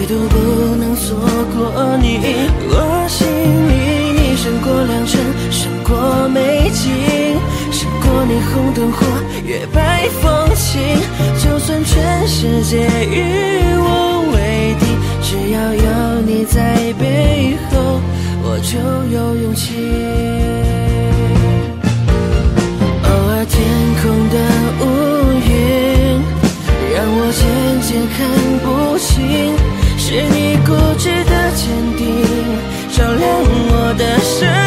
唯独不能错过你。我心里你胜过良辰，胜过美景，胜过霓虹灯火月白风情。就算全世界与我为敌，只要有你在背后，我就有勇气。偶尔天空的乌云让我渐渐看不清，是你固执的坚定照亮我的生